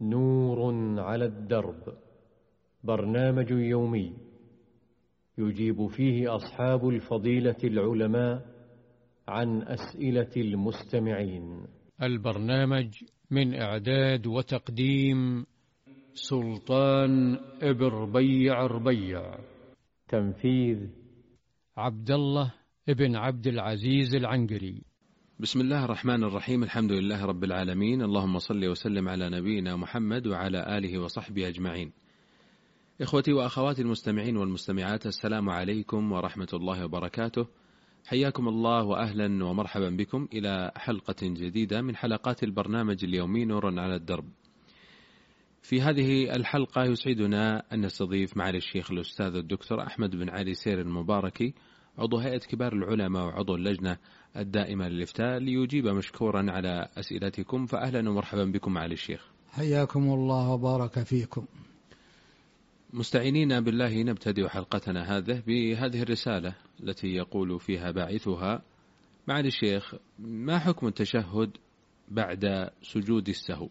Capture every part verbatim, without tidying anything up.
نور على الدرب، برنامج يومي يجيب فيه أصحاب الفضيلة العلماء عن أسئلة المستمعين. البرنامج من إعداد وتقديم سلطان ابن ربيع ربيع، تنفيذ عبد الله ابن عبد العزيز العنقري. بسم الله الرحمن الرحيم، الحمد لله رب العالمين، اللهم صل وسلم على نبينا محمد وعلى آله وصحبه أجمعين. إخوتي وأخواتي المستمعين والمستمعات، السلام عليكم ورحمة الله وبركاته. حياكم الله وأهلا ومرحبا بكم إلى حلقة جديدة من حلقات البرنامج اليومي نور على الدرب. في هذه الحلقة يسعدنا أن نستضيف معالي الشيخ الأستاذ الدكتور أحمد بن علي سير المباركي، عضو هيئة كبار العلماء وعضو اللجنة الدائمة للإفتاء، ليجيب مشكورا على أسئلتكم. فأهلا ومرحبا بكم معالي الشيخ. حياكم الله وبارك فيكم. مستعينين بالله نبتدئ حلقتنا هذه بهذه الرسالة التي يقول فيها باعثها: معالي الشيخ، ما حكم التشهد بعد سجود السهو؟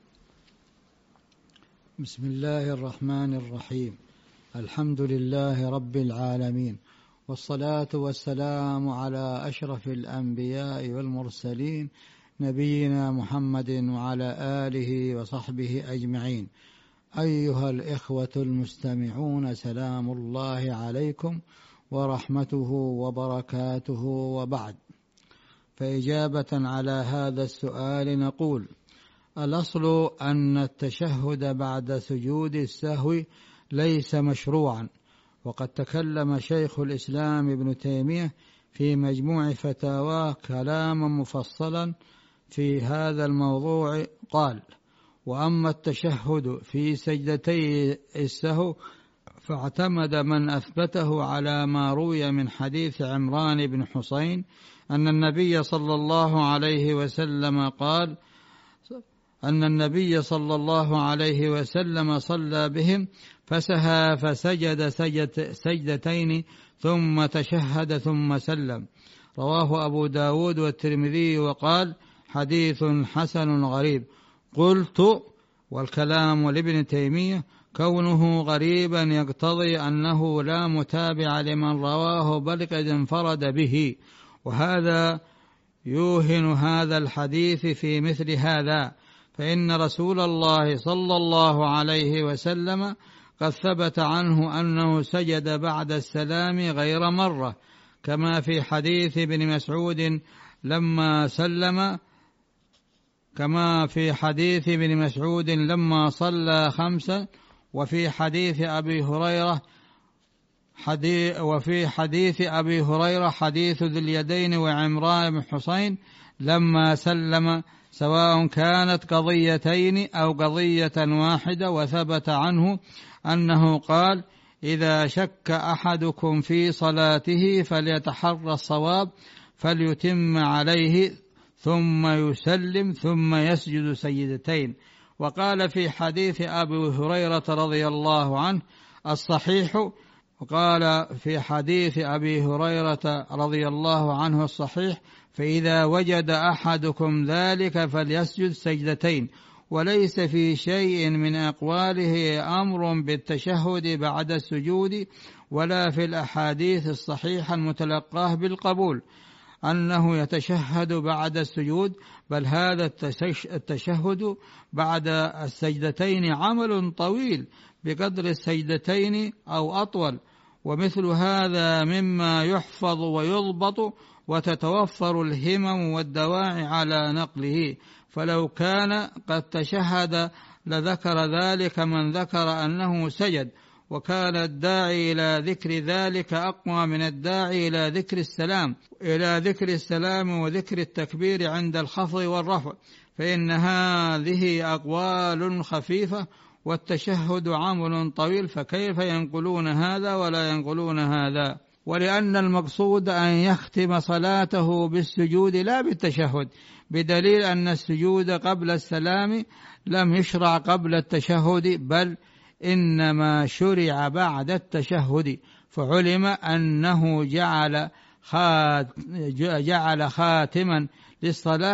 بسم الله الرحمن الرحيم، الحمد لله رب العالمين، والصلاة والسلام على أشرف الأنبياء والمرسلين، نبينا محمد وعلى آله وصحبه أجمعين. أيها الإخوة المستمعون، سلام الله عليكم ورحمته وبركاته، وبعد. فإجابة على هذا السؤال نقول: الأصل أن التشهد بعد سجود السهو ليس مشروعا، وقد تكلم شيخ الإسلام ابن تيمية في مجموع فتاواه كلاما مفصلا في هذا الموضوع. قال: وأما التشهد في سجدتي السهو فاعتمد من أثبته على ما روي من حديث عمران بن حسين أن النبي صلى الله عليه وسلم قال أن النبي صلى الله عليه وسلم صلى بهم فسهى فسجد سجدتين ثم تشهد ثم سلم. رواه أبو داود والترمذي وقال: حديث حسن غريب. قلت: والكلام لابن تيمية كونه غريبا يقتضي أنه لا متابع لمن رواه بل قد انفرد به، وهذا يوهن هذا الحديث في مثل هذا، فإن رسول الله صلى الله عليه وسلم قد ثبت عنه أنه سجد بعد السلام غير مرة، كما في حديث ابن مسعود لما سلم كما في حديث ابن مسعود لما صلى خمسا، وفي حديث أبي هريرة حديث وفي حديث أبي هريرة حديث ذي اليدين وعمران بن حسين لما سلم، سواء كانت قضيتين أو قضية واحدة. وثبت عنه أنه قال: إذا شك أحدكم في صلاته فليتحرى الصواب فليتم عليه ثم يسلم ثم يسجد سجدتين. وقال في حديث أبي هريرة رضي الله عنه الصحيح وقال في حديث أبي هريرة رضي الله عنه الصحيح: فإذا وجد أحدكم ذلك فليسجد سجدتين. وليس في شيء من أقواله أمر بالتشهد بعد السجود، ولا في الأحاديث الصحيحة المتلقاه بالقبول أنه يتشهد بعد السجود، بل هذا التشهد بعد السجدتين عمل طويل بقدر السجدتين أو أطول، ومثل هذا مما يحفظ ويضبط وتتوفر الهمم والدواعي على نقله، فلو كان قد تشهد لذكر ذلك من ذكر أنه سجد، وكان الداعي إلى ذكر ذلك أقوى من الداعي إلى ذكر السلام إلى ذكر السلام وذكر التكبير عند الخفض والرفع، فإن هذه أقوال خفيفة والتشهد عمل طويل، فكيف ينقلون هذا ولا ينقلون هذا؟ ولأن المقصود أن يختم صلاته بالسجود لا بالتشهد، بدليل أن السجود قبل السلام لم يشرع قبل التشهد، بل إنما شرع بعد التشهد، فعلم أنه جعل جعل خاتما للصلاة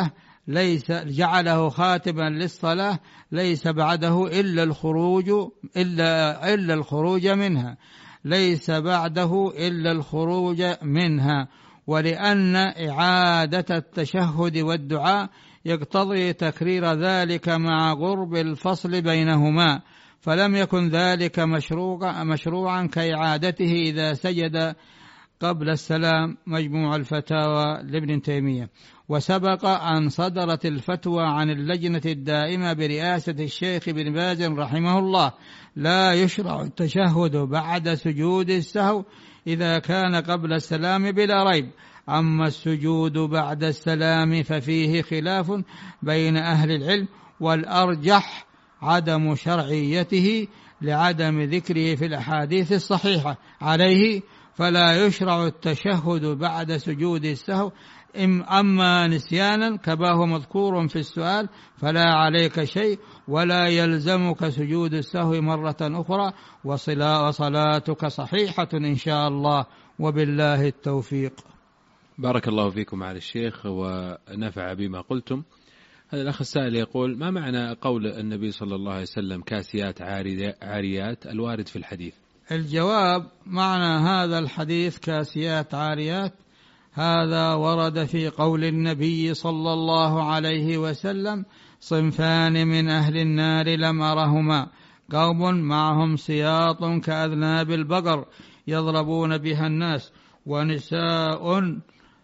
ليس جعله خاتما للصلاة ليس بعده إلا الخروج إلا إلا الخروج منها ليس بعده إلا الخروج منها ولأن إعادة التشهد والدعاء يقتضي تكرير ذلك مع قرب الفصل بينهما، فلم يكن ذلك مشروعا مشروعا كإعادته إذا سجد قبل السلام. مجموع الفتاوى لابن تيمية. وسبق أن صدرت الفتوى عن اللجنة الدائمة برئاسة الشيخ بن باز رحمه الله لا يشرع التشهد بعد سجود السهو إذا كان قبل السلام بلا ريب. أما السجود بعد السلام ففيه خلاف بين أهل العلم، والأرجح عدم شرعيته لعدم ذكره في الأحاديث الصحيحة عليه، فلا يشرع التشهد بعد سجود السهو. أما نسيانا كما هو مذكور في السؤال فلا عليك شيء ولا يلزمك سجود السهو مرة أخرى، وصلاتك صحيحة إن شاء الله، وبالله التوفيق. بارك الله فيكم على الشيخ ونفع بما قلتم. هذا الأخ السائل يقول: ما معنى قول النبي صلى الله عليه وسلم كاسيات عاريات الوارد في الحديث؟ الجواب: معنى هذا الحديث كاسيات عاريات هذا ورد في قول النبي صلى الله عليه وسلم: صنفان من أهل النار لم أرهما، قوم معهم سياط كأذناب البقر يضربون بها الناس، ونساء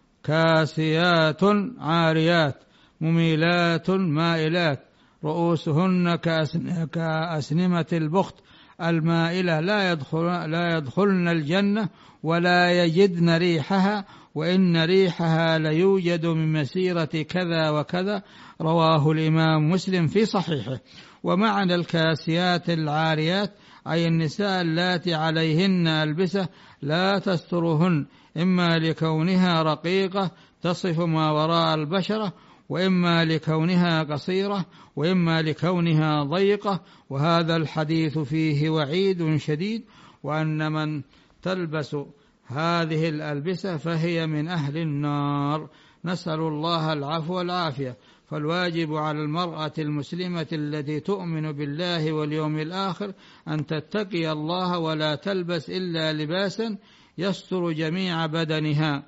كاسيات عاريات مميلات مائلات رؤوسهن كأسنمة البخت المائلة لا يدخل لا يدخلن الجنة ولا يجدن ريحها، وإن ريحها ليوجد من مسيرة كذا وكذا. رواه الإمام مسلم في صحيحه. ومعنى الكاسيات العاريات أي النساء اللاتي عليهن ألبسة لا تسترهن، إما لكونها رقيقة تصف ما وراء البشرة، وإما لكونها قصيرة، وإما لكونها ضيقة. وهذا الحديث فيه وعيد شديد، وأن من تلبس هذه الألبسة فهي من أهل النار. نسأل الله العفو والعافية. فالواجب على المرأة المسلمة التي تؤمن بالله واليوم الآخر أن تتقي الله ولا تلبس إلا لباسا يستر جميع بدنها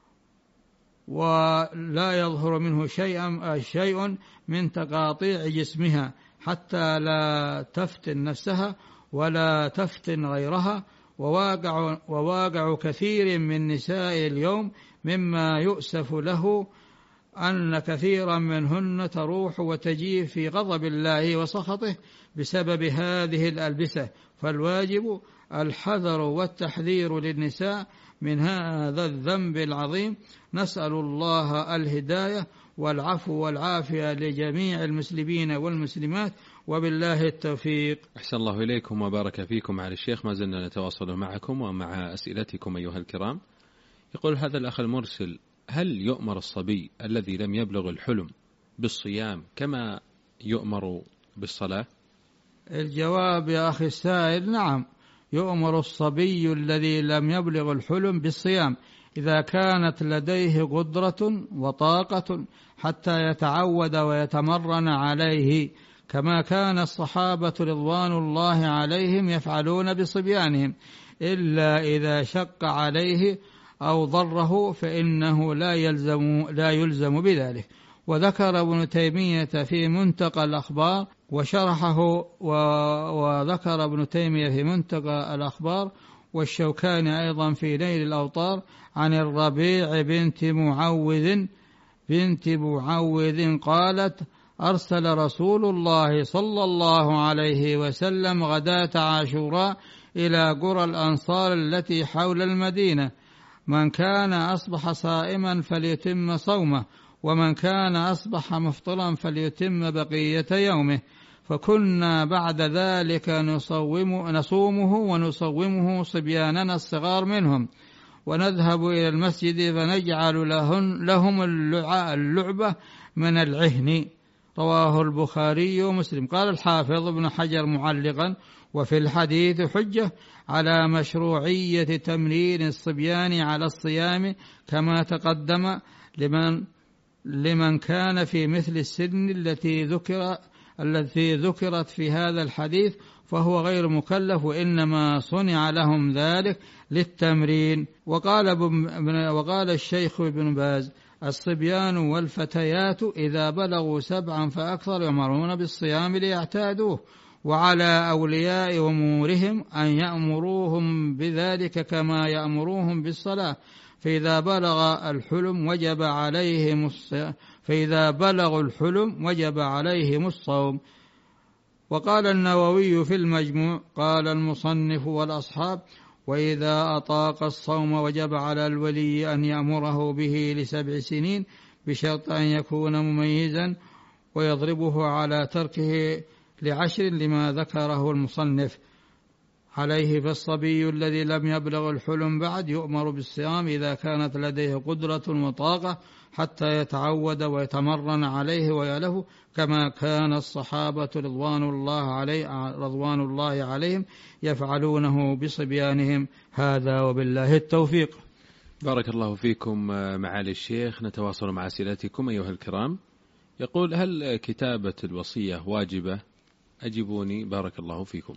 ولا يظهر منه شيء شيء من تقاطيع جسمها، حتى لا تفتن نفسها ولا تفتن غيرها. وواقع, وواقع كثير من نساء اليوم مما يؤسف له أن كثيرا منهن تروح وتجيء في غضب الله وسخطه بسبب هذه الألبسة. فالواجب الحذر والتحذير للنساء من هذا الذنب العظيم. نسأل الله الهداية والعفو والعافية لجميع المسلمين والمسلمات، وبالله التوفيق. أحسن الله إليكم وبارك فيكم على الشيخ. ما زلنا نتواصل معكم ومع أسئلتكم أيها الكرام. يقول هذا الأخ المرسل: هل يؤمر الصبي الذي لم يبلغ الحلم بالصيام كما يؤمر بالصلاة؟ الجواب يا أخي السائل: نعم، يؤمر الصبي الذي لم يبلغ الحلم بالصيام إذا كانت لديه قدرة وطاقة حتى يتعود ويتمرن عليه، كما كان الصحابة رضوان الله عليهم يفعلون بصبيانهم، إلا إذا شق عليه أو ضره فإنه لا يلزم لا يلزم بذلك. وذكر ابن تيمية في منتقى الأخبار وشرحه وذكر ابن تيمية في منتقى الأخبار والشوكاني أيضا في نيل الأوطار عن الربيع بنت معوذ بنت معوذ قالت: أرسل رسول الله صلى الله عليه وسلم غداة عاشوراء إلى قرى الأنصار التي حول المدينة: من كان أصبح صائما فليتم صومه، ومن كان أصبح مفطرا فليتم بقية يومه. فكنا بعد ذلك نصوم نصومه ونصومه صبياننا الصغار منهم، ونذهب إلى المسجد فنجعل لهم, لهم اللعبة من العهن. رواه البخاري ومسلم. قال الحافظ ابن حجر معلقا: وفي الحديث حجة على مشروعية تمرين الصبيان على الصيام كما تقدم، لمن لمن كان في مثل السن التي ذكر التي ذكرت في هذا الحديث فهو غير مكلف، وإنما صنع لهم ذلك للتمرين. وقال, وقال الشيخ ابن باز: الصبيان والفتيات إذا بلغوا سبعا فأكثر يأمرون بالصيام ليعتادوه، وعلى أولياء أمورهم أن يأمروهم بذلك كما يأمروهم بالصلاة، فإذا بلغ الحلم وجب عليهم الصيام فإذا بلغوا الحلم وجب عليهم الصوم. وقال النووي في المجموع: قال المصنف والأصحاب: وإذا أطاق الصوم وجب على الولي أن يأمره به لسبع سنين بشرط أن يكون مميزا، ويضربه على تركه لعشر لما ذكره المصنف عليه. فالصبي الذي لم يبلغ الحلم بعد يؤمر بالصيام إذا كانت لديه قدرة وطاقة حتى يتعود ويتمرن عليه ويله، كما كان الصحابة رضوان الله عليه رضوان الله عليهم يفعلونه بصبيانهم. هذا وبالله التوفيق. بارك الله فيكم معالي الشيخ. نتواصل مع أسئلتكم أيها الكرام. يقول: هل كتابة الوصية واجبة؟ أجيبوني بارك الله فيكم.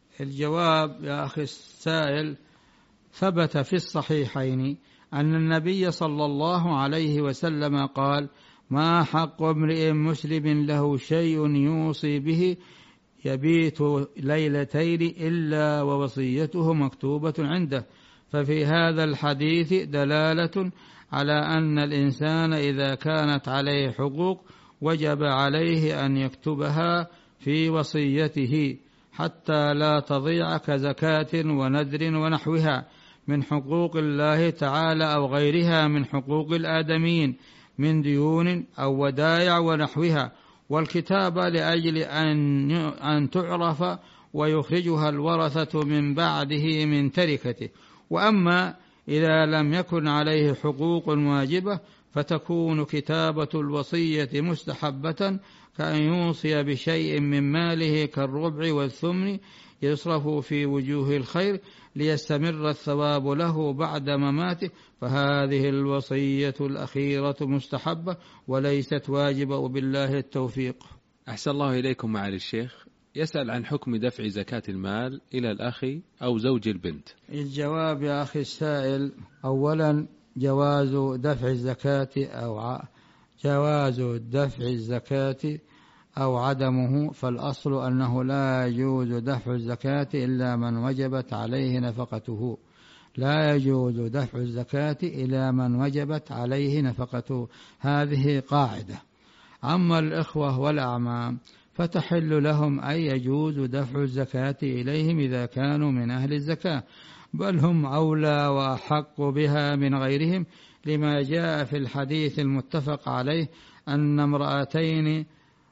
الجواب يا أخي السائل: ثبت في الصحيحين أن النبي صلى الله عليه وسلم قال: ما حق امرئ مسلم له شيء يوصي به يبيت ليلتين إلا ووصيته مكتوبة عنده. ففي هذا الحديث دلالة على أن الإنسان إذا كانت عليه حقوق وجب عليه أن يكتبها في وصيته حتى لا تضيع، كزكاة ونذر ونحوها من حقوق الله تعالى أو غيرها من حقوق الآدميين من ديون أو ودائع ونحوها، والكتابة لأجل أن أن تعرف ويخرجها الورثة من بعده من تركته. وأما إذا لم يكن عليه حقوق واجبة فتكون كتابة الوصية مستحبة، كأن يوصي بشيء من ماله كالربع والثمن يصرف في وجوه الخير ليستمر الثواب له بعد مماته، فهذه الوصية الأخيرة مستحبة وليست واجبة، وبالله التوفيق. أحسن الله إليكم معالي الشيخ. يسأل عن حكم دفع زكاة المال إلى الأخ أو زوج البنت. الجواب يا أخي السائل: أولا جواز دفع الزكاة أو ع... جواز دفع الزكاة أو عدمه، فالأصل أنه لا يجوز دفع الزكاة إلا من وجبت عليه نفقته، لا يجوز دفع الزكاة إلى من وجبت عليه نفقته، هذه قاعدة. أما الإخوة والأعمام فتحل لهم أن يجوز دفع الزكاة إليهم إذا كانوا من أهل الزكاة، بل هم أولى وأحق بها من غيرهم، لما جاء في الحديث المتفق عليه أن امرأتين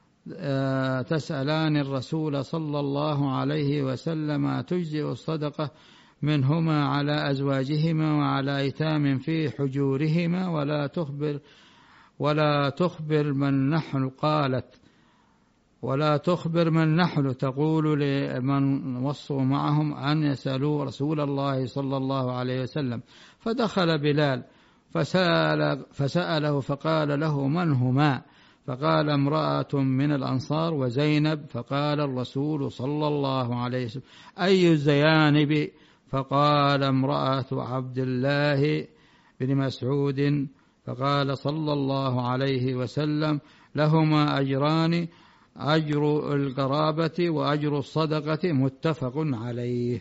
تسألان الرسول صلى الله عليه وسلم تجزئ الصدقة منهما على أزواجهما وعلى أيتام في حجورهما ولا تخبر ولا تخبر من نحن قالت ولا تخبر من نحن تقول لمن وصوا معهم أن يسألوا رسول الله صلى الله عليه وسلم. فدخل بلال فسأل فسأله فقال له: من هما؟ فقال: امرأة من الأنصار وزينب. فقال الرسول صلى الله عليه وسلم: أي الزيانب؟ فقال: امرأة عبد الله بن مسعود. فقال صلى الله عليه وسلم: لهما أجران، أجر القرابة وأجر الصدقة، متفق عليه.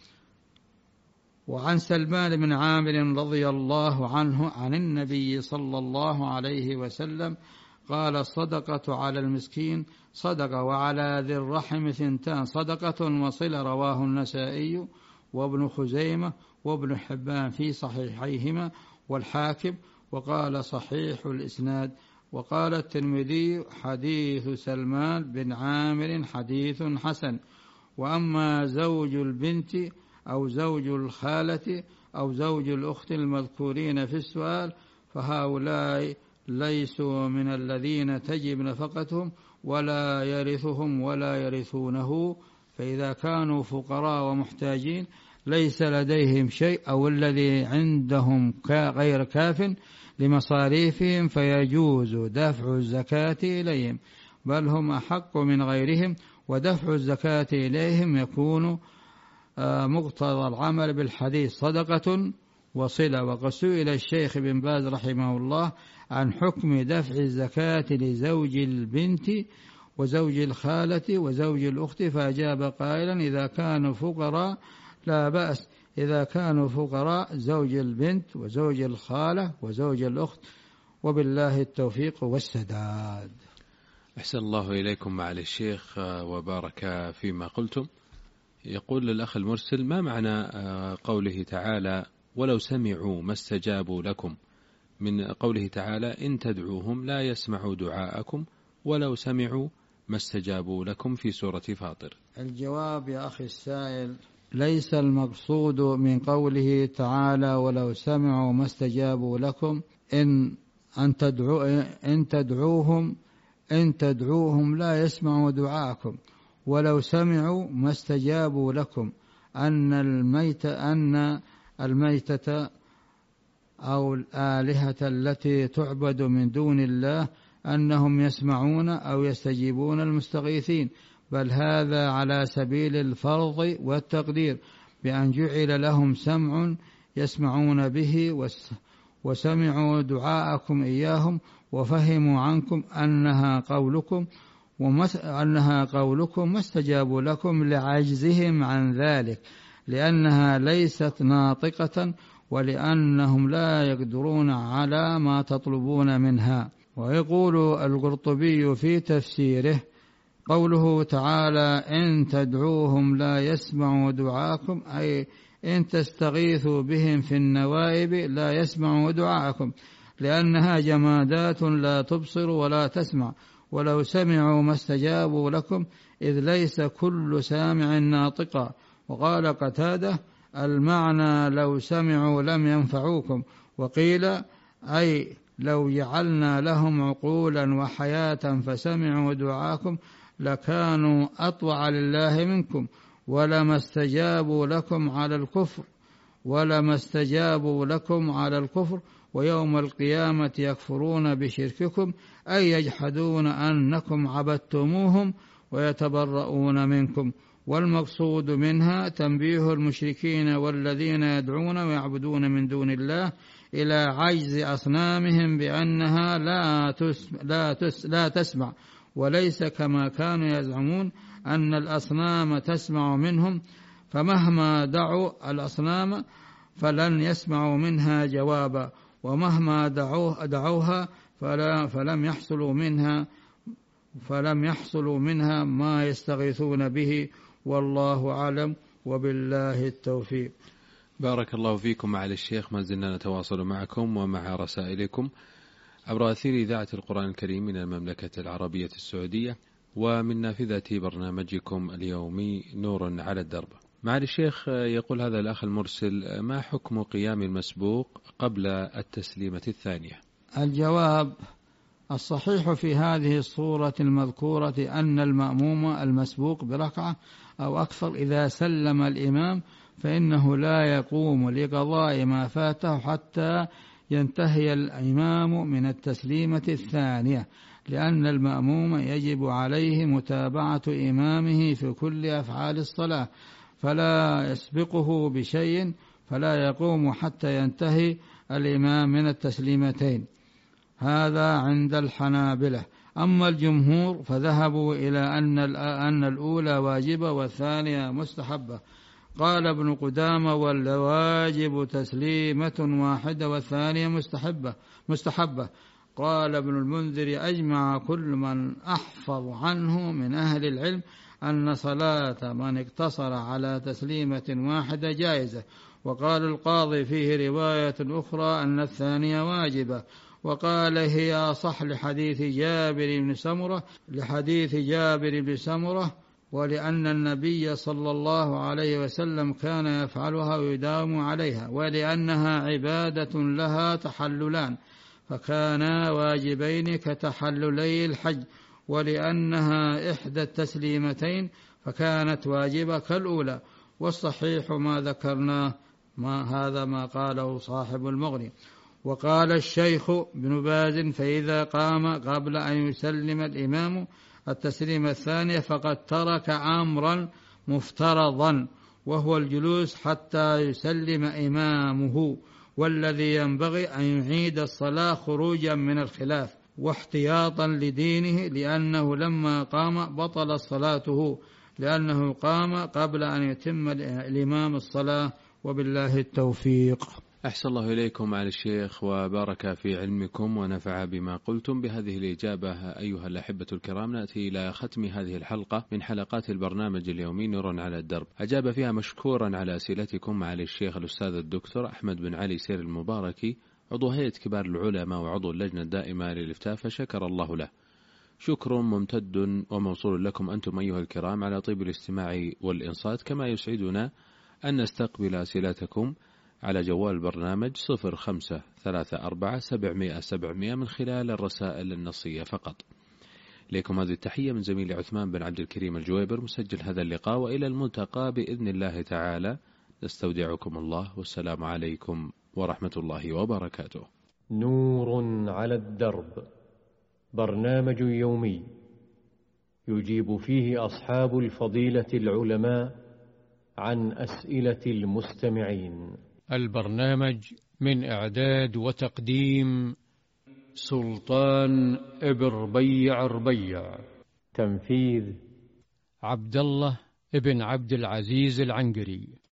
وعن سلمان بن عامر رضي الله عنه عن النبي صلى الله عليه وسلم قال: الصدقة على المسكين صدقة، وعلى ذي الرحم ثنتان صدقة وصلة. رواه النسائي وابن خزيمة وابن حبان في صحيحيهما والحاكم، وقال صحيح الإسناد. وقال الترمذي: حديث سلمان بن عامر حديث حسن. وأما زوج البنت أو زوج الخالة أو زوج الأخت المذكورين في السؤال فهؤلاء ليسوا من الذين تجب نفقتهم ولا يرثهم ولا يرثونه، فإذا كانوا فقراء ومحتاجين ليس لديهم شيء أو الذي عندهم غير كاف لمصاريفهم فيجوز دفع الزكاة إليهم، بل هم أحق من غيرهم، ودفع الزكاة إليهم يكون مقتضى العمل بالحديث صدقة وصلة. وقد سئل الشيخ بن باز رحمه الله عن حكم دفع الزكاة لزوج البنت وزوج الخالة وزوج الأخت، فأجاب قائلا إذا كانوا فقراء لا بأس، إذا كانوا فقراء زوج البنت وزوج الخالة وزوج الأخت، وبالله التوفيق والسداد. أحسن الله إليكم معالي الشيخ وبارك فيما قلتم. يقول الأخ المرسل: ما معنى قوله تعالى ولو سمعوا ما استجابوا لكم، من قوله تعالى إن تدعوهم لا يسمعوا دعاءكم ولو سمعوا ما استجابوا لكم في سورة فاطر؟ الجواب يا أخي السائل: ليس المقصود من قوله تعالى ولو سمعوا ما استجابوا لكم إن أن تدعو إن تدعوهم إن تدعوهم لا يسمعوا دعاءكم، ولو سمعوا ما استجابوا لكم أن الميت أن الميتة أو الآلهة التي تعبد من دون الله أنهم يسمعون أو يستجيبون المستغيثين، بل هذا على سبيل الفرض والتقدير، بأن جعل لهم سمع يسمعون به وسمعوا دعاءكم إياهم وفهموا عنكم أنها قولكم وأنها قولكم ما استجابوا لكم لعجزهم عن ذلك، لأنها ليست ناطقة ولأنهم لا يقدرون على ما تطلبون منها. ويقول القرطبي في تفسيره قوله تعالى إن تدعوهم لا يسمعوا دعاءكم، أي إن تستغيثوا بهم في النوائب لا يسمعوا دعاءكم، لأنها جمادات لا تبصر ولا تسمع، ولو سمعوا ما استجابوا لكم إذ ليس كل سامع ناطقا. وقال قتادة المعنى لو سمعوا لم ينفعوكم، وقيل أي لو جعلنا لهم عقولا وحياة فسمعوا دعاكم لكانوا أطوع لله منكم ولما استجابوا لكم على الكفر ولما استجابوا لكم على الكفر ويوم القيامة يكفرون بشرككم، أي يجحدون أنكم عبدتموهم ويتبرؤون منكم. والمقصود منها تنبيه المشركين والذين يدعون ويعبدون من دون الله إلى عجز أصنامهم بأنها لا تسمع, لا, تس لا تسمع، وليس كما كانوا يزعمون أن الأصنام تسمع منهم، فمهما دعوا الأصنام فلن يسمعوا منها جوابا، ومهما دعوه دعوها فلا فلم يحصلوا منها فلم يحصلوا منها ما يستغيثون به، والله أعلم وبالله التوفيق. بارك الله فيكم معالي الشيخ، ما زلنا نتواصل معكم ومع رسائلكم عبر أثير إذاعة القرآن الكريم من المملكة العربية السعودية ومن نافذة برنامجكم اليومي نور على الدرب. معالي الشيخ، يقول هذا الأخ المرسل: ما حكم قيام المسبوق قبل التسليمة الثانية؟ الجواب: الصحيح في هذه الصورة المذكورة أن المأموم المسبوق بركعة أو أكثر إذا سلم الإمام فإنه لا يقوم لقضاء ما فاته حتى ينتهي الإمام من التسليمة الثانية، لأن المأموم يجب عليه متابعة إمامه في كل أفعال الصلاة، فلا يسبقه بشيء، فلا يقوم حتى ينتهي الإمام من التسليمتين. هذا عند الحنابلة. أما الجمهور فذهبوا إلى أن أن الأولى واجبة والثانية مستحبة. قال ابن قدامة: والواجب تسليمة واحدة والثانية مستحبة مستحبة. قال ابن المنذر: أجمع كل من أحفظ عنه من أهل العلم أن صلاة من اقتصر على تسليمة واحدة جائزة. وقال القاضي فيه رواية أخرى أن الثانية واجبة، وقال هي أصح لحديث جابر بن سمرة لحديث جابر بن سمرة ولأن النبي صلى الله عليه وسلم كان يفعلها ويداوم عليها، ولأنها عبادة لها تحللان فكانا واجبين كتحللي الحج، ولأنها إحدى التسليمتين فكانت واجبة كالأولى، والصحيح ما ذكرناه، ما هذا ما قاله صاحب المغني. وقال الشيخ ابن باز: فإذا قام قبل أن يسلم الإمام التسليم الثاني فقد ترك أمرا مفترضا، وهو الجلوس حتى يسلم إمامه، والذي ينبغي أن يعيد الصلاة خروجا من الخلاف واحتياطا لدينه، لأنه لما قام بطل صلاته، لأنه قام قبل أن يتم الإمام الصلاة. وبالله التوفيق. أحسن الله إليكم على الشيخ وبارك في علمكم ونفع بما قلتم. بهذه الإجابة أيها الأحبة الكرام نأتي إلى ختم هذه الحلقة من حلقات البرنامج اليومي نور على الدرب، أجاب فيها مشكورا على أسئلتكم معالي الشيخ الأستاذ الدكتور أحمد بن علي سير المباركي، عضو هيئة كبار العلماء وعضو اللجنة الدائمة للإفتاء، فشكر الله له. شكر ممتد وموصول لكم أنتم أيها الكرام على طيب الاستماع والإنصات، كما يسعدنا أن نستقبل أسئلتكم على جوال البرنامج صفر خمسة ثلاثة أربعة سبعمائة سبعمائة من خلال الرسائل النصية فقط. لكم هذه التحية من زميلي عثمان بن عبد الكريم الجويبر مسجل هذا اللقاء، وإلى الملتقى بإذن الله تعالى. نستودعكم الله، والسلام عليكم ورحمة الله وبركاته. نور على الدرب، برنامج يومي يجيب فيه أصحاب الفضيلة العلماء عن أسئلة المستمعين. البرنامج من إعداد وتقديم سلطان ابن ربيع ربيع، تنفيذ عبد الله ابن عبد العزيز العنقري.